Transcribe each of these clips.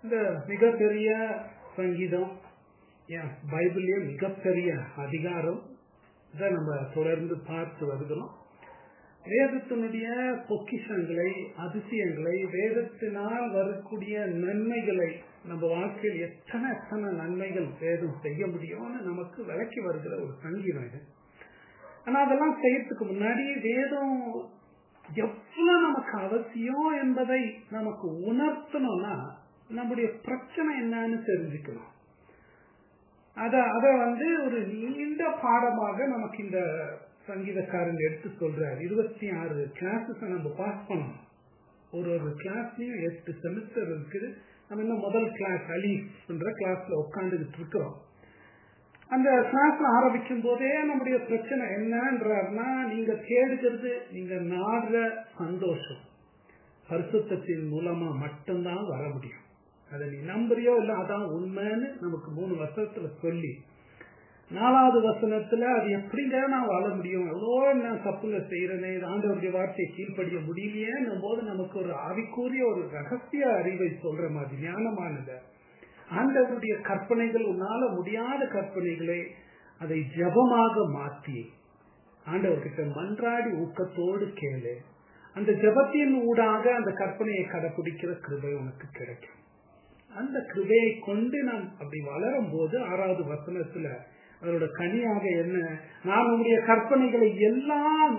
இந்த மிகப்பெரிய சங்கீதம் பைபிள்லயே மிகப்பெரிய அதிகாரம் இதை நம்ம தொடர்ந்து பார்த்து வருகிறோம். வேதத்தினுடைய பொக்கிஷங்களை, அதிசயங்களை, வேதத்தினால் வரக்கூடிய நன்மைகளை, நம்ம வாழ்க்கையில் எத்தனை எத்தனை நன்மைகள் வேதம் செய்ய முடியும்னு நமக்கு விளக்கி வருகிற ஒரு சங்கீதம் இது. ஆனா அதெல்லாம் செய்யறதுக்கு முன்னாடி வேதம் எவ்வளவு நமக்கு அவசியம் என்பதை நமக்கு உணர்த்தணும்னா நம்முடைய பிரச்சனை என்னன்னு தெரிஞ்சுக்கணும். அத ஒரு நீண்ட பாடமாக நமக்கு இந்த சங்கீதக்காரன் எடுத்து சொல்றாரு. 26 கிளாஸஸ் நம்ம பாஸ் பண்ணணும். ஒரு கிளாஸ்லயும் 8 செமிஸ்டர் இருக்குது. நம்ம இன்னும் முதல் கிளாஸ் அலீஃப் என்ற கிளாஸ்ல உட்காந்துக்கிட்டு இருக்கிறோம். அந்த கிளாஸ்ல ஆரம்பிக்கும் போதே நம்முடைய பிரச்சனை என்னன்றா, நீங்க தேடுகிறது, நீங்க நாடுற சந்தோஷம் பரிசுத்தத்தின் மூலமா மட்டும்தான் வர முடியும். அதை நீ நம்புறியோ இல்ல அதான் உண்மைன்னு நமக்கு 3 வருஷத்துல சொல்லி 4வது வசனத்துல அது எப்படிங்க நான் வாழ முடியும், எவ்வளோ நான் தப்புங்க செய்யறேனே, ஆண்டவருடைய வார்த்தையை கீழ்படிய முடியலையேன்னும் போது நமக்கு ஒரு ஆவிக்குரிய ஒரு ரகசிய அறிவை சொல்ற மாதிரி ஞானமானது. ஆண்டவருடைய கற்பனைகள், உன்னால முடியாத கற்பனைகளை அதை ஜபமாக மாற்றி ஆண்டவர்கிட்ட மன்றாடி ஊக்கத்தோடு கேளு. அந்த ஜபத்தின் ஊடாக அந்த கற்பனையை கடைபிடிக்கிற கிருபை உனக்கு கிடைக்கும். அந்த கிருபையை கொண்டு நாம் அப்படி வளரும் போது 6வது வசனத்துல அதோட கனியாக என்ன, நான் உங்களுடைய கற்பனைகளை எல்லாம்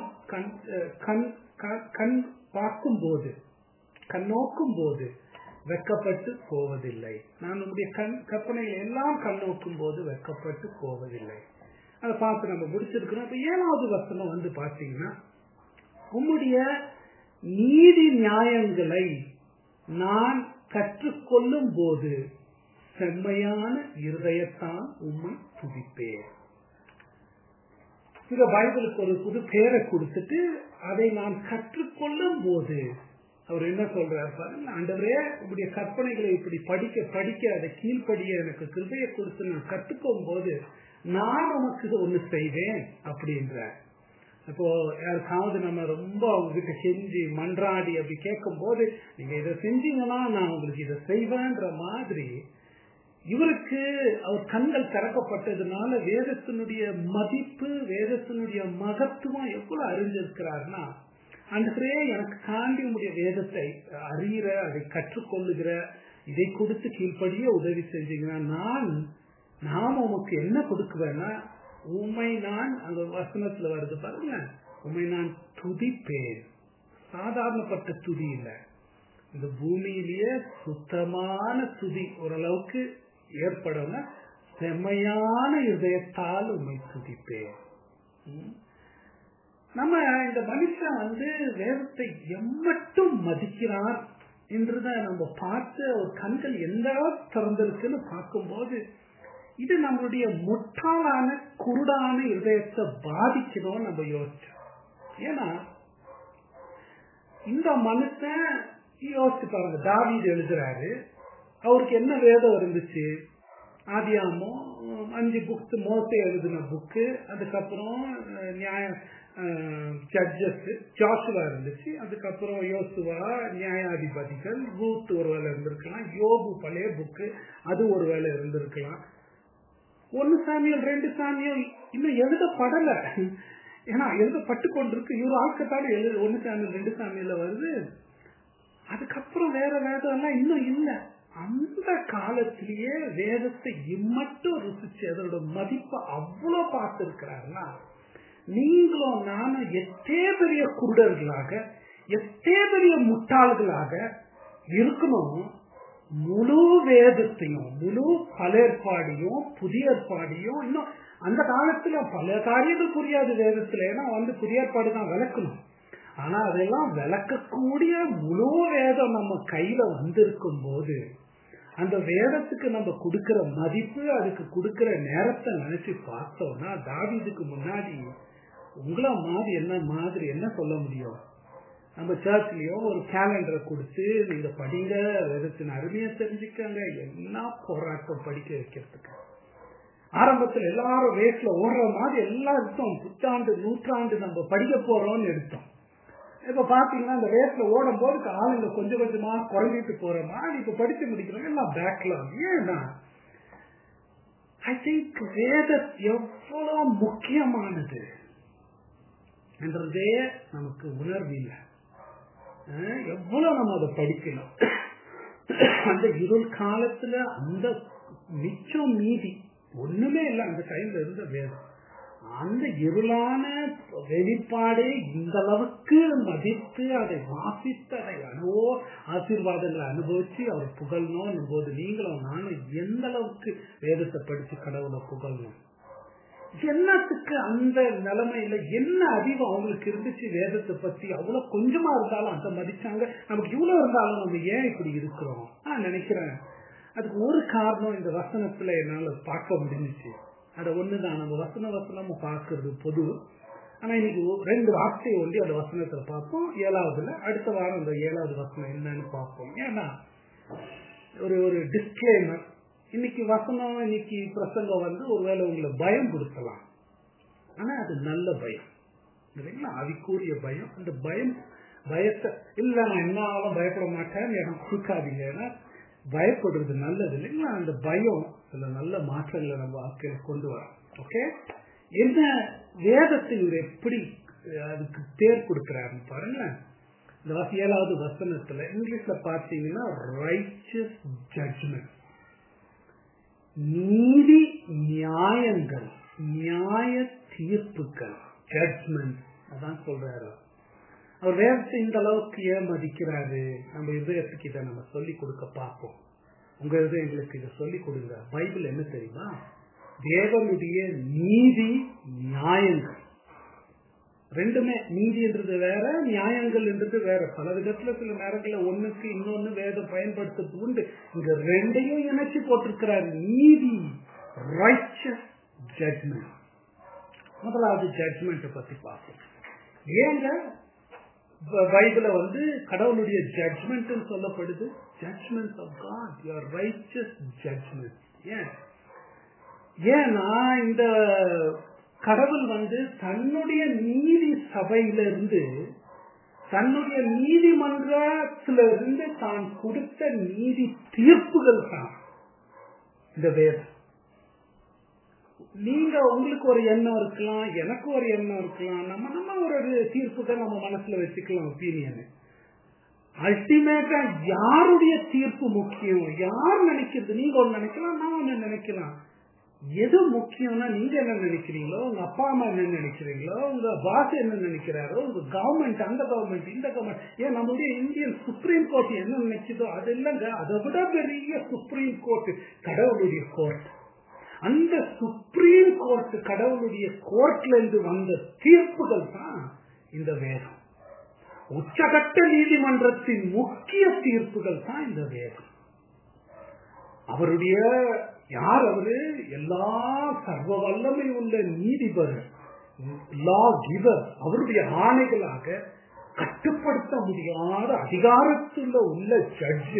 கண் பார்க்கும் போது, கண்ணோக்கும் போது வெக்கப்பட்டு போவதில்லை. நான் உங்களுடைய கற்பனைகளை எல்லாம் கண்ணோக்கும் போது வெக்கப்பட்டு போவதில்லை. அதை பார்த்து நம்ம முடிச்சிருக்கிறோம். இப்ப 7வது வசனம் பாத்தீங்கன்னா, உம்முடைய நீதி நியாயங்களை நான் கற்றுக்கொள்ளும் போது செம்மையான இருதயத்தான் உம்மை துதிப்பேன். இந்த பைபிளுக்கு ஒரு புது பேரை கொடுத்துட்டு அதை நான் கற்றுக்கொள்ளும் போது அவர் என்ன சொல்றாரு பாருங்க, ஆண்டவரே உங்களுடைய கற்பனைகளை இப்படி படிக்க படிக்க அதை கீழ்படிய எனக்கு கிருபையை கொடுத்து நான் கற்றுக்கும் போது நான் உனக்கு ஒண்ணு செய்வேன் அப்படின்ற. இப்போ யாருக்காவது நம்ம ரொம்ப அவங்ககிட்ட செஞ்சு மன்றாடி அப்படி கேட்கும் போது, நீங்க இதை செஞ்சீங்கன்னா நான் உங்களுக்கு இதை செய்வேன்ற மாதிரி இவருக்கு அவர் கண்கள் திறக்கப்பட்டதுனால வேதத்தினுடைய மதிப்பு, வேதத்தினுடைய மகத்துவம் எவ்வளவு அறிஞ்சிருக்கிறார்னா, அன்றே எனக்கு காண்டி உடைய வேதத்தை அறிகிற, அதை கற்றுக்கொள்ளுகிற, இதை கொடுத்து கீழ்படிய உதவி செஞ்சீங்கன்னா நான் உமக்கு என்ன கொடுக்குவேன்னா, உம்மை நான், அந்த வசனத்துல வருது பாருங்க, உம்மை நான் துதிப்பேன். சாதாரணப்பட்ட துதி இல்ல, இந்த பூமியிலேயே சுத்தமான துதி ஓரளவுக்கு ஏற்படும். செம்மையான இதயத்தால் உம்மை துதிப்பேன். நம்ம இந்த மனுஷன் வேதத்தை எம்மட்டும் மதிக்கிறார் என்றுதான் நம்ம பார்த்து ஒரு கண்கள் எந்த திறந்திருக்குன்னு பார்க்கும்போது, இது நம்மளுடைய முட்டாளான குருடான இதயத்தை பாதிக்கணும் நம்ம யோசிச்சோம். ஏன்னா இந்த மனுஷன் யோசிச்சு பாருங்க, தாவீது எழுதுறாரு, அவருக்கு என்ன வேதம் இருந்துச்சு? ஆதியாகமம் 5 புக்ஸ், மோசே எழுதின புக்கு, அதுக்கப்புறம் ஜட்ஜஸ், ஜோசுவா இருந்துச்சு, அதுக்கப்புறம் யோசுவா, நியாயாதிபதிகள், ரூத் ஒரு வேலை இருந்திருக்கலாம், யோபு பழைய புக்கு அது ஒரு வேலை இருந்திருக்கலாம், 1 சாமியல் 2 சாமியல் இன்னும் எழுதப்படல, ஏன்னா எழுதப்பட்டு கொண்டிருக்கு. இவரு ஆட்கத்தால 1 சாமியல் 2 சாமியல்ல வருது. அதுக்கப்புறம் வேற வேதம் எல்லாம் இன்னும் இல்ல. அந்த காலத்திலேயே வேதத்தை இம்மட்டும் ருசிச்சு அதோட மதிப்பை அவ்வளவு பார்த்திருக்கிறாருன்னா, நீங்களும் நானும் எத்தே பெரிய குருடர்களாக, எத்தே பெரிய முட்டாள்களாக இருக்கணும். முழு வேதத்தையும், முழு பழையற்பாடியும் புதிய ஏற்பாடியும், இன்னும் அந்த காலத்துல பல காரியங்கள் புரியாது வேதத்துல, ஏன்னா புதிய ஏற்பாடு தான் விளக்கணும். ஆனா அதெல்லாம் விளக்கக்கூடிய முழு வேதம் நம்ம கையில வந்திருக்கும் போது, அந்த வேதத்துக்கு நம்ம கொடுக்கிற மதிப்பு, அதுக்கு கொடுக்கிற நேரத்தை நினைச்சு பார்த்தோம்னா, தாவீதுக்கு முன்னாடி உங்கள மாதிரி என்ன சொல்ல முடியும்? நம்ம சர்ச்லயோ ஒரு கேலண்டரை கொடுத்து நீங்க படிங்க, வேதத்தின் அருமையை தெரிஞ்சுக்கங்க, என்ன போராட்டம் படிக்க வைக்கிறதுக்கு. ஆரம்பத்தில் எல்லாரும் ரேஸ்ல ஓடுற மாதிரி எல்லாருக்கும் புத்தாண்டு நூற்றாண்டு நம்ம படிக்க போறோம்னு எடுத்தோம். இப்ப பாத்தீங்கன்னா இந்த ரேஸ்ல ஓடும் போது ஆளுங்க கொஞ்சம் கொஞ்சமா குறைஞ்சிட்டு போறோமா, இப்ப படிச்சு முடிக்கிறோம் எல்லாம் பேக்லாக். ஏன்னா ஐ திங்க் வேதம் எவ்வளவு முக்கியமானது என்றதே நமக்கு உணர்வு இல்லை. எவ்வளவு நம்ம அதை படிக்கணும். அந்த இருள் காலத்துல அந்த மிச்சம் மீதி ஒண்ணுமே இல்லை அந்த டைம்ல இருந்த வேதம். அந்த இருளான வெளிப்பாடை இந்த அளவுக்கு மதித்து அதை வாசித்து அதை ஆசீர்வாதங்களை அனுபவிச்சு அவர் புகழணும் போது நீங்களும் நானும் எந்த அளவுக்கு வேதத்தை படிச்சு கடவுளை புகழணும். என்னத்துக்கு அந்த நிலைமையில என்ன அறிவு அவங்களுக்கு இருந்துச்சு வேதத்தை பத்தி? அவ்வளவு கொஞ்சமா இருந்தாலும் அந்த மதிச்சாங்க. நமக்கு இவ்வளவு இருந்தாலும் நம்ம ஏன் இப்படி இருக்கிறோம் நான் நினைக்கிறேன். அதுக்கு ஒரு காரணம் இந்த வசனத்துல என்னால பார்க்க முடிஞ்சிச்சு. அது ஒண்ணுதான், நம்ம வசனமா பார்க்கறது பொது. ஆனா இன்னைக்கு 2 வார்த்தையை ஒண்டி அந்த வசனத்துல பார்ப்போம். 7வதுல அடுத்த வாரம் அந்த 7வது வசனம் என்னன்னு பார்ப்போம். ஏன்னா ஒரு டிஸ்க்ளைமர், இன்னைக்கு வசனம் இன்னைக்கு பிரசங்கம் ஒருவேளை உங்களை பயம் கொடுக்கலாம். ஆனா அது நல்ல பயம் இல்லைங்களா? அதுக்குரிய பயம். அந்த பயத்தை இல்ல நான் என்னாலும் பயப்பட மாட்டேன்னு எனக்கு கொடுக்காதீங்க. ஏன்னா பயப்படுறது நல்லது இல்லைங்களா? அந்த பயம் சில நல்ல மாற்றங்களை நம்ம வாழ்க்கையில கொண்டு வரோம். ஓகே, என்ன வேதத்தை இவர் எப்படி அதுக்கு பேர் கொடுக்கிறாருன்னு பாருங்க. இந்த 7வது வசனத்துல இங்கிலீஷ்ல பார்த்தீங்கன்னா ரைச்சஸ் ஜட்ஜ்மெண்ட், நீதி நியாயங்கள், நியாய தீர்ப்புகள், ஜட்ஜ்மெண்ட் அதான் சொல்றாரு. அவர் வேதத்தை இந்த அளவுக்கு ஏன் மதிக்கிறாரு? நம்ம இதயத்துக்கு இதை நம்ம சொல்லி கொடுக்க பார்ப்போம். உங்க எங்களுக்கு இதை சொல்லி கொடுங்க. பைபிள் என்ன தெரியுமா? தேவனுடைய நீதி நியாயங்கள். ரெண்டுமே, நீதி என்றது வேற, நியாயங்கள் என்றது வேற. பல விதத்துல சில நேரங்கள்ல ஒண்ணுக்கு இன்னொன்னு வேதம் பயன்படுத்துறது உண்டு. இங்க ரெண்டையும் இணைச்சு போட்டிருக்கிறாரு. நீதி, ரைச்சஸ் ஜட்ஜ்மெண்ட். முதலாவது ஜட்ஜ்மெண்ட் பத்தி பார்ப்போம். ஏங்க பைபிள கடவுளுடைய ஜட்ஜ்மெண்ட் சொல்லப்படுது? Judgment of God, your righteous judgment. ஏன்னா இந்த கடவுள் தன்னுடைய நீதி சபையிலிருந்து, தன்னுடைய நீதிமன்றத்திலிருந்து தான் கொடுத்த நீதி தீர்ப்புகள் தான் இந்த வேதம். நீங்க உங்களுக்கு ஒரு எண்ணம் இருக்கலாம், எனக்கு ஒரு எண்ணம் இருக்கலாம், நம்ம ஒரு தீர்ப்புகள் நம்ம மனசுல வச்சுக்கலாம், ஒப்பீனியன். அல்டிமேட்டா யாருடைய தீர்ப்பு முக்கியம்? யார் நினைக்கிறது? நீங்க ஒன்னு நினைக்கலாம், நான் ஒன்னு நினைக்கலாம். எது முக்கியம்னா நீங்க என்ன நினைக்கிறீங்களோ, உங்க அப்பா அம்மா என்ன நினைக்கிறீங்களோ, உங்க பாஸ் என்ன நினைக்கிறாரோ, உங்க கவர்மெண்ட், அந்த கவர்மெண்ட், இந்த கவர்மெண்ட், ஏன் நம்முடைய இந்தியன் சுப்ரீம் கோர்ட் என்ன நினைச்சதோ அது இல்லைங்க. அதை விட பெரிய சுப்ரீம் கோர்ட் கடவுளுடைய கோர்ட். அந்த சுப்ரீம் கோர்ட் கடவுளுடைய கோர்ட்ல இருந்து வந்த தீர்ப்புகள் தான் இந்த வேதம். உச்சகட்ட நீதிமன்றத்தின் முக்கிய தீர்ப்புகள் தான் இந்த வேதம். அவருடைய யார் அவரு? எல்லா சர்வ வல்லமை உள்ள நீதிபதி, லா கிவர், அவருடைய ஆணைகளாக கட்டுப்படுத்த முடியாத அதிகாரத்துள்ள உள்ள ஜட்ஜு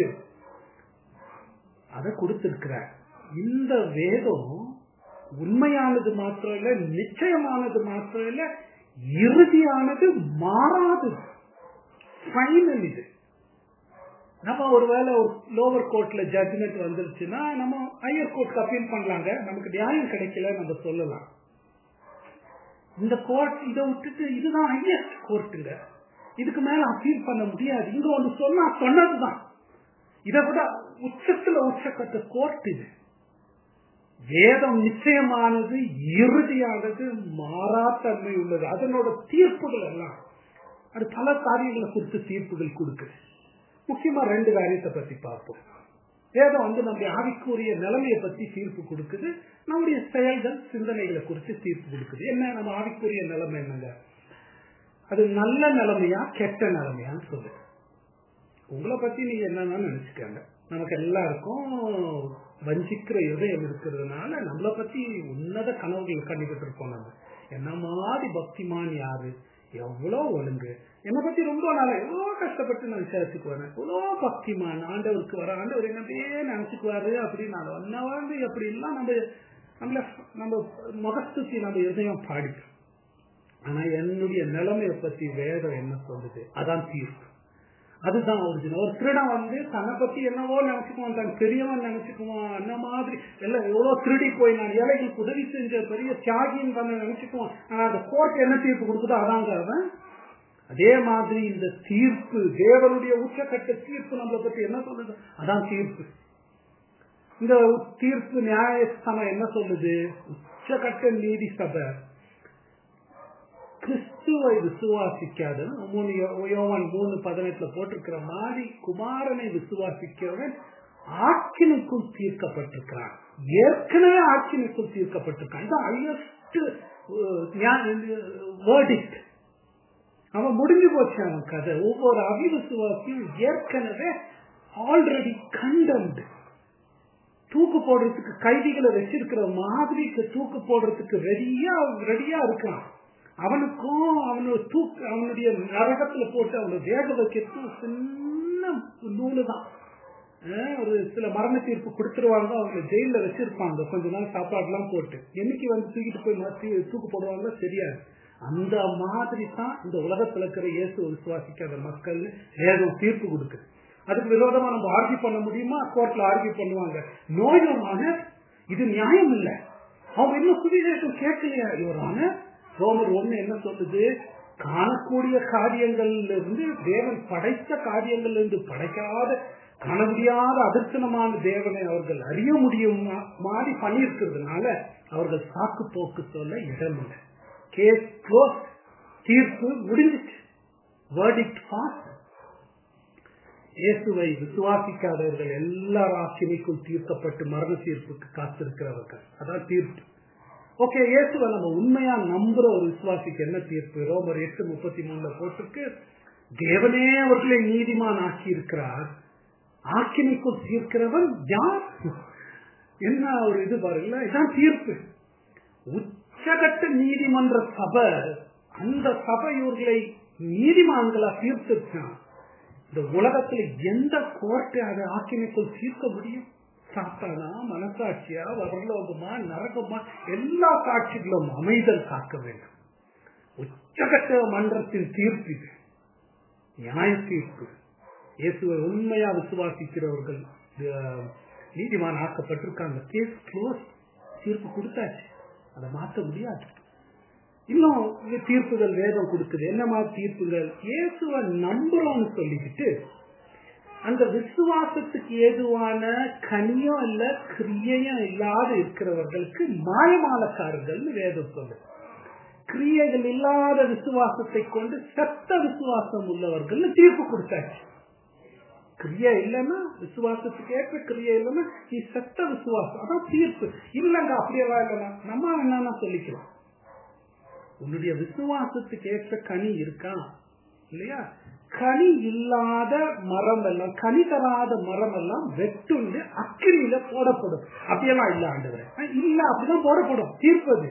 அதை கொடுத்திருக்கிறார். இந்த வேதம் உண்மையானது மாத்திரம் இல்ல, நிச்சயமானது மாத்திரம் இல்ல, இறுதியானது, மாறாது, ஃபைனல். இது நம்ம ஒருவேளை ஒரு லோவர் கோர்ட்ல ஜட்ஜ்மெண்ட் வந்துருச்சுன்னா நம்ம ஹையர் கோர்ட்க்கு அப்பீல் பண்ணலாங்க. நமக்கு நியாயம் கிடைக்கல நம்ம சொல்லலாம். இந்த கோர்ட் இதை விட்டுட்டு இதுதான் ஹையஸ்ட் கோர்ட்டுங்க, இதுக்கு மேல அப்பீல் பண்ண முடியாது, இங்க ஒன்று சொன்னா சொன்னதுதான், இதை விட உச்சத்துல உச்சக்கட்ட கோர்ட் இது. வேதம் நிச்சயமானது, இறுதியானது, மாறாத்தன்மை உள்ளது. அதனோட தீர்ப்புகள் எல்லாம் அது பல காரியங்களை குறித்து தீர்ப்புகள் கொடுக்குது. முக்கியமா 2 காரியத்தை பத்தி பார்ப்போம். வேதம் நம்முடைய ஆவிக்குரிய நிலைமையை பத்தி தீர்ப்பு கொடுக்குது, நம்முடைய செயல்கள் சிந்தனைகளை குறித்து தீர்ப்பு கொடுக்குது. என்ன நம்ம ஆவிக்குரிய நிலைமை என்னங்க? அது நல்ல நிலைமையா கெட்ட நிலைமையான்னு சொல்லு. உங்களை பத்தி நீங்க என்னன்னா நினைச்சுக்காங்க. நமக்கு எல்லாருக்கும் வஞ்சிக்கிற இதயம் இருக்கிறதுனால நம்மளை பத்தி உன்னத கனவுகள் கண்டிக்கிட்டு இருப்போம். நம்ம என்ன மாதிரி பக்திமான் யாரு, எவ்வளவு ஒழுங்கு, என்னை பத்தி ரொம்ப நாளா எவ்வளவு கஷ்டப்பட்டு நான் விசாரிச்சுக்குவாரு, எவ்வளோ பக்திமான், ஆண்டவருக்கு வர ஆண்டவர் என்னவே நினைச்சுக்குவாரு அப்படின்னு எப்படி எல்லாம் நம்ம முகஸ்துத்தி நம்ம இதயம் பாடிக்கும். ஆனா என்னுடைய நிலைமையை பத்தி வேதம் என்ன சொல்லுது? அதான் தீர்ப்பு. அதுதான் ஒரிஜினல். ஒரு திருடன் தன்னை பத்தி என்னவோ நினைச்சுக்குவான், தன் பெரியவன் நினைச்சுக்குவான், அந்த மாதிரி எல்லாம் எவ்வளவு திருடி போய் நான் ஏழைகளுக்கு உதவி செஞ்ச பெரிய தியாகின்னு தன்னை நினைச்சுக்குவான். ஆனா அந்த கோர்ட் என்ன தீர்ப்பு கொடுக்குதோ அதாங்க அவன். அதே மாதிரி இந்த தீர்ப்பு, தேவனுடைய உச்சக்கட்ட தீர்ப்பு நம்மளை பத்தி என்ன சொல்லுது? அதான் தீர்ப்பு. இந்த தீர்ப்பு நியாயஸ்தானம் என்ன சொல்லுது? உச்சக்கட்ட நீதி சபை கிறிஸ்துவை விசுவாசிக்காத யோவான் 3:18 போட்டிருக்கிற மாதிரி குமாரனை விசுவாசிக்கிறவன் ஆக்கினைக்குள் தீர்க்கப்பட்டிருக்கிறான். ஏற்கனவே ஆக்கினைக்குள் தீர்க்கப்பட்டிருக்கான். இது ஹையஸ்ட் வேர்டிக்ட். அவன் முடிஞ்சு போச்சு அவன் கதை. ஒவ்வொரு அவிசுவாசியும் ஏற்கனவே ஆல்ரெடி கண்டம்டு. தூக்கு போடுறதுக்கு கைதிகளை வச்சிருக்கிற மாதிரி தூக்கு போடுறதுக்கு ரெடியா இருக்கான். அவனுக்கும் அவனுடைய நரகத்துல போட்டு அவனை வேக வைக்கிறது சின்ன நூலுதான். ஒரு சில மரண தீர்ப்பு கொடுத்துருவாங்க, அவங்க ஜெயில வச்சிருப்பாங்க கொஞ்ச நாள் சாப்பாடு எல்லாம் போட்டு. என்னைக்கு தூக்கிட்டு போய் தூக்கு போடுவாங்க தெரியாது. அந்த மாதிரி தான் இந்த உலகத்துல இருக்கிற இயேசு விசுவாசிக்காத மக்கள் வேதம் தீர்ப்பு கொடுக்குது. அதுக்கு விரோதமா நம்ம ஆர்கியூ பண்ண முடியுமா? கோர்ட்ல ஆர்கியூ பண்ணுவாங்க. நோயமான இது நியாயம் இல்லை, அவங்க இன்னும் சுவிசேஷம் கேட்கலையா இவரான? ரோமர் 1 என்ன சொல்லுது? காணக்கூடிய காரியங்கள்ல இருந்து தேவன் படைத்த காரியங்கள்ல இருந்து படைக்காத காண முடியாத அதிர்ஷ்டமான தேவனை அவர்கள் அறிய முடியும் மாதிரி பண்ணியிருக்கிறதுனால அவர்கள் சாக்கு போக்கு சொல்ல இடம் இல்லை. கேஸ் க்ளோஸ், தீர்ப்பு முடிஞ்சிச்சு, வேர்டிக்ட் பாஸ். இயேசுவை விசுவாசிக்காதவர்கள் எல்லாரும் ஆக்கினைக்குள் தீர்க்கப்பட்டு மரண தீர்ப்புக்கு காத்திருக்கிறவர்கள். அதான் தீர்ப்பு. ஓகே, இயேசுவை நம்ம உண்மையா நம்புற ஒரு விசுவாசிக்கு என்ன தீர்ப்பு? ரோமர் 8:33 போட்டுக்கு தேவனே அவர்களை நீதிமான் ஆக்கி இருக்கிறார், ஆக்கினைக்குள் தீர்க்கிறவன் யார்? என்ன ஒரு இது பாருங்களா, இதான் தீர்ப்பு. உச்சகட்ட நீதிமன்ற சபை, அந்த சபை இவர்களை நீதிமான்களா தீர்த்துச்சான். இந்த உலகத்துல எந்த கோர்ட்டு அதை ஆக்கினைக்குள் தீர்க்க முடியும்? சாத்தானா, மனசாட்சியா, வரலோகமா, நரகமா, எல்லா சாட்சிகளும் அமைதல் காக்க வேண்டும். உச்சகட்ட மன்றத்தின் தீர்ப்பு இது, நியாய தீர்ப்பு. இயேசுவை உண்மையா விசுவாசிக்கிறவர்கள் நீதிமான் ஆக்கப்பட்டிருக்காங்க. கேஸ் க்ளோஸ், தீர்ப்பு கொடுத்தாச்சு, அதை மாற்ற முடியாது. இன்னும் தீர்ப்புகள் வேதம் கொடுக்குது. என்ன மாதிரி தீர்ப்புகள்? இயேசுவை நம்புறோம்னு சொல்லிக்கிட்டு அந்த விசுவாசத்துக்கு ஏதுவான கனியும் இல்ல கிரியையும் இல்லாத இருக்கிறவர்களுக்கு மாயமாலக்காரர்கள் வேதம் சொல்லுது. கிரியைகள் இல்லாத விசுவாசத்தை கொண்டு செத்த விசுவாசம் உள்ளவர்கள் தீர்ப்பு கொடுத்தாச்சு. கிரியா இல்லைன்னா, விசுவாசத்துக்கு ஏற்ற கிரியா இல்லைன்னா நீ செத்த விசுவாசம், அதான் தீர்ப்பு. இல்லைங்க அப்படியெல்லாம் இல்லைன்னா நம்ம என்னன்னா சொல்லிக்கிறோம், உன்னுடைய விசுவாசத்துக்கு ஏற்ற கனி இருக்கா இல்லையா? கனி இல்லாத மரம் எல்லாம், கனி தராத மரம் எல்லாம் வெட்டுண்டு அக்கினியில போடப்படும். அப்படியெல்லாம் இல்ல ஆண்டவரே, இல்ல அப்படிதான் போடப்படும். தீர்ப்பது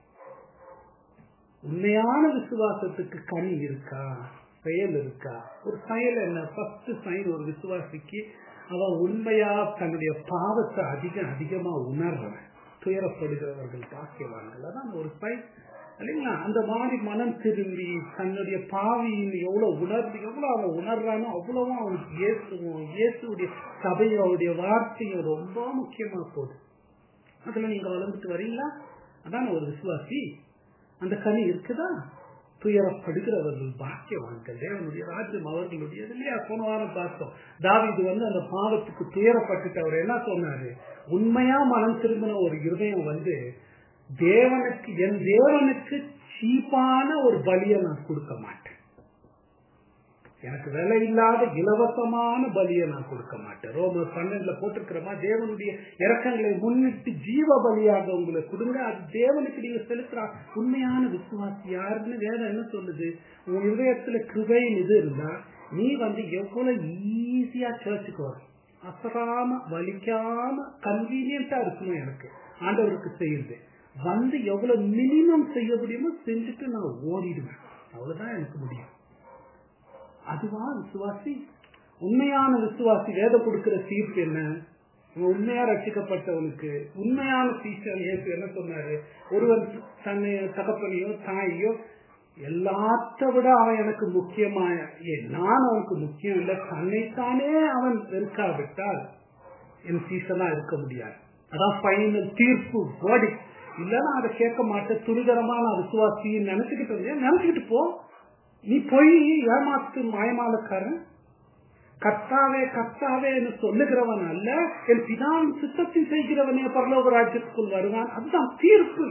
உண்மையான விசுவாசத்துக்கு கனி இருக்கா, செயல் இருக்கா? ஒரு செயல் என்ன? ஃபர்ஸ்ட் சைன் ஒரு விசுவாசிக்கு அவன் உண்மையா தன்னுடைய பாவத்தை அதிகமா உணர்றவன், துயரப்படுகிறவர்கள் பாக்கியவான்கள். அதான் ஒரு சைன் இல்லைங்களா? அந்த மாதிரி மனம் திரும்பி தன்னுடைய பாவியின் எவ்வளவு உணர்ந்து எவ்வளவு அவன் உணர்றானோ அவ்வளவும் அவனுக்கு இயேசுடைய சபையோடைய வார்த்தையும் ரொம்ப முக்கியமா போகுது. அதுல நீங்க வளர்ந்துட்டு வரீங்களா? அதான் ஒரு விசுவாசி. அந்த கனி இருக்குதா? துயரப்படுகிறவர்கள் பாக்கியவான்கள், தேவனுடைய ராஜ்யம் அவர்களுடையது இல்லையா? போன வாரம் பார்த்தோம், தாவீது அந்த பாவத்துக்கு துயரப்பட்டுட்டு அவர் என்ன சொன்னாரு? உண்மையா மனம் திரும்பின ஒரு இருதயம் தேவனுக்கு, என் தேவனுக்கு சீப்பான ஒரு பலியை நான் கொடுக்க மாட்டேன், எனக்கு விலை இல்லாத இலவசமான பலியை நான் கொடுக்க மாட்டேன். ரோமர் 12 போட்டிருக்கிறமா, தேவனுடைய இரக்கங்களை முன்னிட்டு ஜீவ பலியாக உங்களை கொடுங்க, அது தேவனுக்கு நீங்க செலுத்துற உண்மையான விசுவாசி யாருன்னு வேதம் என்ன சொல்லுது? உங்க இதயத்துல கிருபையின் இது இருந்தா நீ எவ்வளவு ஈஸியா சர்ச்சுக்கு வரும், அசராம வலிக்காம கன்வீனியன்டா இருக்கணும் எனக்கு ஆண்டவருக்கு செய்யுது. எவ்வளவு மினிமம் செய்ய முடியுமோ செஞ்சுட்டு நான் ஓடிடுவேன், அவ்வளவுதான் எனக்கு முடியும். அதுதான் விசுவாசி. உண்மையான விசுவாசி வேதம் கொடுக்கிற தீர்ப்பு என்ன? உண்மையா ரட்சிக்கப்பட்டவனுக்கு உண்மையான டீச்சர் இயேசு என்ன சொன்னாரு? ஒருவன் தன்னை தகப்பனையோ தாயையோ எல்லாத்த விட அவன் எனக்கு முக்கியമായ, நான் அவனுக்கு முக்கியம் இல்லை, தன்னைத்தானே அவன் இருக்காவிட்டால் என் சீசனா இருக்க முடியாது. அதான் ஃபைனல் தீர்ப்பு வேர்டி. இல்லைன்னா அதை கேட்க மாட்டேன், துரிதரமா நான் விசுவாசின்னு நினைச்சுக்கிட்டு போ. நீ போய் ஏமாத்து மாயமாலக்காரன். கர்த்தாவே கர்த்தாவே என்று சொல்லுகிறவன் அல்ல, என் பிதாவின் சித்தத்தை செய்கிறவனே பரலோக ராஜ்யத்துக்குள் வருவான். அதுதான் தீர்ப்பு,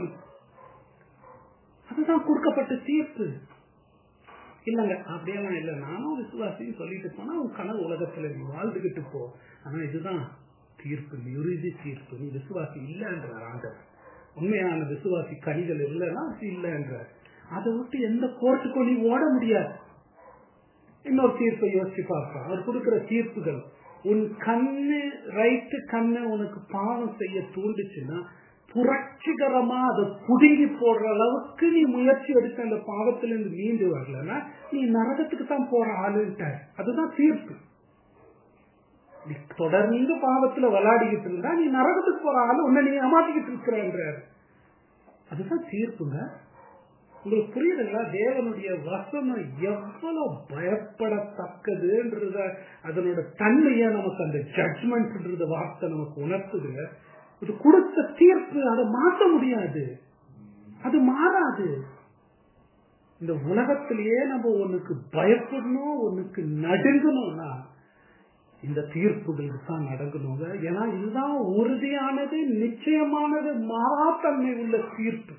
அதுதான் கொடுக்கப்பட்ட தீர்ப்பு. இல்லங்க அப்படியெல்லாம் இல்லை, நானும் விசுவாசின்னு சொல்லிட்டு போனா உன் கனவு உலகத்துல நீ வாழ்ந்துகிட்டு போ. ஆனா இதுதான் தீர்ப்பு, இறுதி தீர்ப்பு. நீ விசுவாசி இல்லைன்றார் ஆண்டவர். உண்மையான விசுவாசி கனிகள் இல்லைன்னா இல்லைன்றார். அதை விட்டு எந்த கோர்ட்டுக்கும் நீ ஓட முடியாது. இன்னொரு தீர்ப்பை யோசிச்சு பார்ப்போம். அவர் கொடுக்கிற தீர்ப்புகள், உன் கண்ணு ரைட்டு கண்ணு உனக்கு பாவம் செய்ய தூண்டுச்சுன்னா புரட்சிகரமா அதை புடுங்கி போடுற அளவுக்கு நீ முயற்சி எடுத்து அந்த பாவத்திலிருந்து மீண்டு வரலன்னா நீ நரகத்துக்கு தான் போற ஆளுட்டார். அதுதான் தீர்ப்பு. நீ தொடர்ந்து பாவத்துல விளையாடிக்கிட்டு இருந்தா நீ நரகத்துக்கு போற ஆளு உன்னை நீ ஏமாத்திக்கிட்டு இருக்கிறார். அதுதான் தீர்ப்புங்க. உங்களுக்கு புரியுதுங்களா? தேவனுடைய வசனம் எவ்வளவு பயப்படத்தக்கதுன்றத, அதனோட தன்மைய நமக்கு அந்த ஜட்ஜ்மெண்ட் வார்த்தை நமக்கு உணர்த்துதுங்க. இது கொடுத்த தீர்ப்பு, அதை மாற்ற முடியாது, அது மாறாது. இந்த உலகத்திலேயே நம்ம ஒண்ணுக்கு பயப்படணும், ஒண்ணுக்கு நடுங்கணும்னா இந்த தீர்ப்புகளுக்கு தான் நடக்கணுங்க. ஏன்னா இதுதான் உறுதியானது, நிச்சயமானது, மாறாத்தன்மை உள்ள தீர்ப்பு.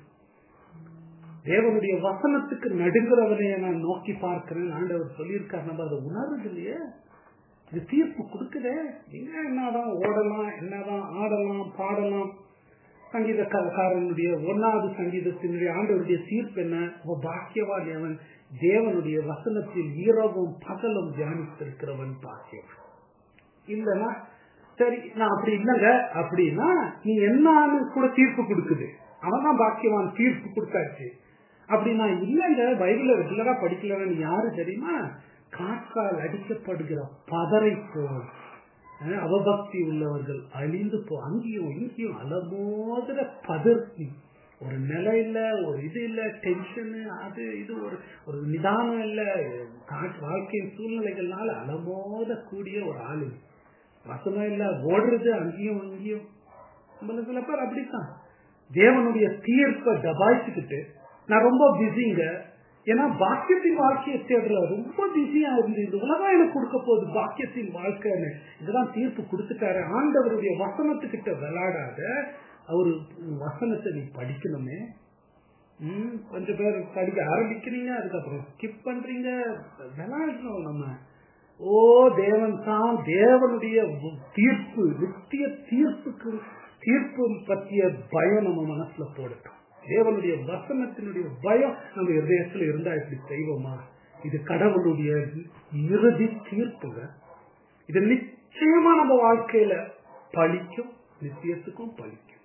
தேவனுடைய வசனத்துக்கு நடுங்கிறவனைய நான் நோக்கி பார்க்கிறேன் ஆண்டவர் சொல்லியிருக்கார். நம்ம அதை உணர்றது இல்லையே. இது தீர்ப்பு கொடுக்குதே. எங்க என்னதான் ஓடலாம், என்னதான் ஆடலாம், பாடலாம். சங்கீதக்காரனுடைய 1வது சங்கீதத்தினுடைய ஆண்டவருடைய தீர்ப்பு என்ன? பாக்கியவான் அவன் தேவனுடைய வசனத்தில் இரவும் பகலும் தியானித்திருக்கிறவன் பாக்கியவன். இல்லைன்னா சரி நான் அப்படி இல்லைங்க அப்படின்னா நீ என்னான்னு கூட தீர்ப்பு கொடுக்குது. அவன் தான் பாக்கியவான், தீர்ப்பு கொடுத்தாச்சு. அப்படின்னா இல்லைங்க பைபிள ரெகுலரா படிக்கலன்னா நீ யாரு தெரியுமா? காற்றால் அடிக்கப்படுகிற பதரை போல் அவபக்தி உள்ளவர்கள் அழிந்து போ. அங்கேயும் இங்கேயும் அலமோதுற பதர்த்தி, ஒரு நிலை இல்ல, ஒரு இது இல்ல, டென்ஷனு அது இது, ஒரு நிதானம் இல்ல, வாழ்க்கையின் சூழ்நிலைகள்னால அலமோத கூடிய ஒரு ஆளு. வசனம் இல்ல, ஓடுறது அங்கேயும் அங்கேயும். நம்மள சில பேர் அப்படித்தான் தேவனுடைய தீர்ப்பை தபாய்ச்சிக்கிட்டு நான் ரொம்ப பிஸிங்க, ஏன்னா பாக்கியத்தின் வாழ்க்கையை தேடுற ரொம்ப பிஸியா இருந்து இந்த உலகம் எனக்கு கொடுக்க போகுது பாக்கியத்தின் வாழ்க்கைன்னு இதெல்லாம் தீர்ப்பு கொடுத்துட்டாரு. ஆண்டவருடைய வசனத்துக்கிட்ட விளையாடாத, அவரு வசனத்தை நீ படிக்கணுமே. கொஞ்சம் பேர் படிக்க ஆரம்பிக்கிறீங்க, அதுக்கப்புறம் ஸ்கிப் பண்றீங்க. விளையாடணும் நம்ம. ஓ தேவன் தான் தேவனுடைய தீர்ப்பு, நித்திய தீர்ப்பு பற்றிய பயம் நம்ம மனசுல போடட்டும். தேவனுடைய வசனத்தினுடைய பயம் நம்ம இதயத்துல இருந்தா இப்படி செய்வோமா? இது கடவுளுடைய இறுதி தீர்ப்புங்க. இது நிச்சயமா நம்ம வாழ்க்கையில பலிக்கும், நிச்சயத்துக்கும் பலிக்கும்.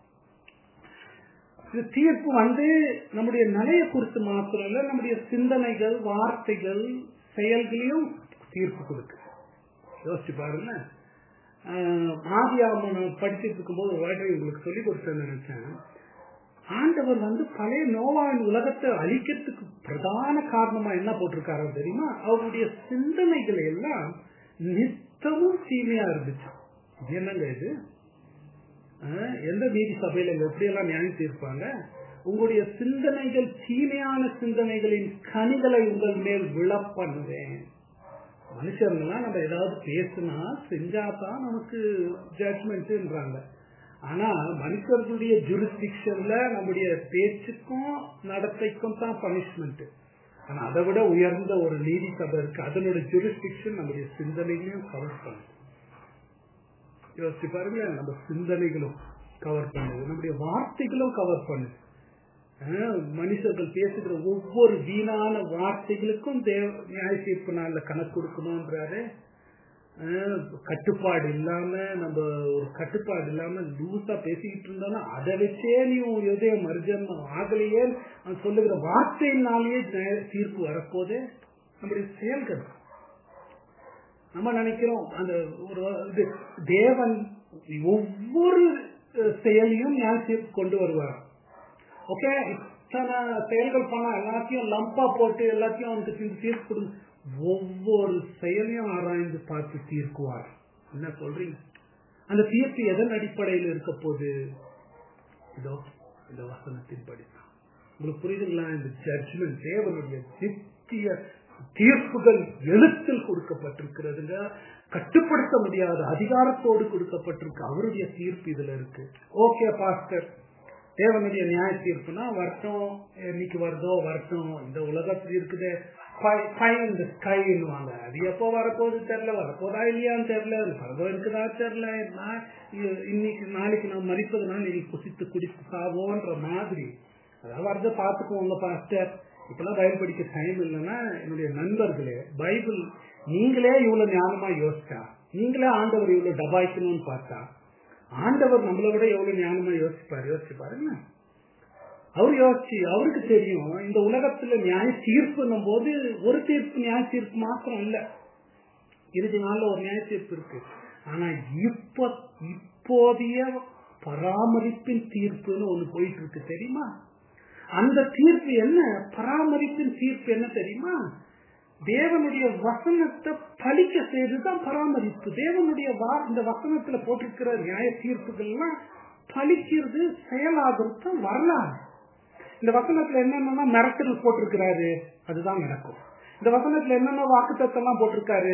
இது தீர்ப்பு நம்முடைய நிலையை குறித்து மாத்திரம் இல்ல, நம்முடைய சிந்தனைகள், வார்த்தைகள், செயல்களையும் தீர்ப்பு கொடுக்கு. யோசிச்சு பாருங்க. ஆதியாகமம் படிச்சுட்டு இருக்கும்போது ஒரு வாட்டி உங்களுக்கு சொல்லி கொடுத்தேன்னு நினைச்சேன். ஆண்டவர் பழைய நோவாவின் உலகத்தை அழிக்கிறதுக்கு பிரதான காரணமா என்ன போட்டிருக்காரு தெரியுமா? அவருடைய சிந்தனைகள் எல்லாம் நித்தமும் தீமையா இருந்துச்சு. என்னங்க இது? எந்த நீதி சபையில எப்படி எல்லாம் நியாயம் தீர்ப்பாங்க? உங்களுடைய சிந்தனைகள் தீமையான சிந்தனைகளின் கனிகளை உங்கள் மேல் விழ பண்ணுவேன். மனுஷர்கள்லாம் நம்ம ஏதாவது பேசினா செஞ்சாதான் நமக்கு ஜட்ஜ்மெண்ட்ன்றாங்க. ஆனா மனுஷர்களுடைய ஜூரிஸ்டிக்ஷன்ல நம்முடைய பேச்சுக்கும் நடத்தைக்கும் தான் பனிஷ்மெண்ட். ஆனா அதை விட உயர்ந்த ஒரு நீதி சபை இருக்கு, அதனோட ஜூரிஸ்டிக்ஷன் நம்முடைய சிந்தனைகளையும் கவர் பண்ணுது. யோசிச்சு பாருங்க, நம்ம சிந்தனைகளும் கவர் பண்ணுது, நம்முடைய வார்த்தைகளும் கவர் பண்ணுது. மனுஷர்கள் பேசுகிற ஒவ்வொரு வீணான வார்த்தைகளுக்கும் நியாய தீர்ப்பு நாள்ல கணக்கு கொடுக்கணும்ன்றாரு. கட்டுப்பாடு இல்லாம நம்ம ஒரு கட்டுப்பாடு இல்லாம லூசா பேசிக்கிட்டு இருந்தாலும் அதை வச்சே நீ எதையோ மர்ஜன்மம் ஆகலையே சொல்லுகிற வார்த்தையினாலேயே தீர்ப்பு வரப்போதே. நம்முடைய செயல்கள் நம்ம நினைக்கிறோம் அந்த ஒரு தேவன் ஒவ்வொரு செயலையும் நியாய தீர்ப்பு கொண்டு வருவார். ஓகே, இத்தனை செயல்கள் பண்ணா எல்லாத்தையும் லம்பா போட்டு எல்லாத்தையும் அவனுக்கு தீர்ப்பு கொடுங்க. ஒவ்வொரு செயலையும் ஆராய்ந்து பார்த்து தீர்க்குவார். என்ன சொல்றீங்க? அந்த தீர்ப்பு எதன் அடிப்படையில் இருக்க போது? இதோ இந்த வசனத்தின் படிதான். உங்களுக்கு புரியுதுங்களா? இந்த ஜட்ஜ்மெண்ட் தேவனுடைய நித்திய தீர்ப்புகள் எழுத்தில் கொடுக்கப்பட்டிருக்கிறதுங்க. கட்டுப்படுத்த முடியாத அதிகாரத்தோடு கொடுக்கப்பட்டிருக்கு. அவருடைய தீர்ப்பு இதுல இருக்கு. ஓகே பாஸ்டர், தேவனுடைய நியாய தீர்ப்புனா வரட்டும், என்னைக்கு வருதோ வரட்டும். இந்த உலகத்துல இருக்குது ஸ்கைன்னுவாங்க. அது எப்போ வரப்போகுது தெரியல, வரப்போதா இல்லையான்னு தெரியல, வரதோ இருக்குதா தெரியல. இன்னைக்கு நாளைக்கு நம்ம மறிப்பதுனா இன்னைக்கு குசித்து குடித்து சாவோன்ற மாதிரி அதாவது வரத பாத்துக்குவோங்க பாஸ்டர். இப்பெல்லாம் பைபிள் படிக்க டைம் இல்லைன்னா என்னுடைய நண்பர்களே, பைபிள் நீங்களே இவ்வளவு ஞானமா யோசிச்சா, நீங்களே ஆண்டவர் இவ்வளவு டபாய்க்கணும்னு பார்த்தா, ஆண்டவர் நம்மளை விட எவ்வளவு ஞானமா யோசிச்சு பாருங்க. அவர் யோசிச்சு அவருக்கு தெரியும் இந்த உலகத்துல நியாய தீர்ப்பு போது ஒரு தீர்ப்பு நியாய தீர்ப்பு மாத்திரம் இல்ல, இறுதி நாள்ல ஒரு நியாய தீர்ப்பு இருக்கு. ஆனா இப்போதைய பராமரிப்பின் தீர்ப்புன்னு ஒண்ணு போயிட்டு இருக்கு தெரியுமா? அந்த தீர்ப்பு என்ன? பராமரிப்பின் தீர்ப்பு என்ன தெரியுமா? தேவனுடைய வசனத்தை பலிக்க செய்துதான் பராமரிப்பு. தேவனுடைய இந்த வசனத்துல போட்டிருக்கிற நியாய தீர்ப்புகள்லாம் பலிக்கிறது, செயலாகிறது வரலாறு. இந்த வசனத்துல என்னென்ன மிரட்டல் போட்டிருக்கிறாரு அதுதான் நடக்கும். இந்த வசனத்துல என்னென்ன வாக்குத்தத்தெல்லாம் போட்டிருக்காரு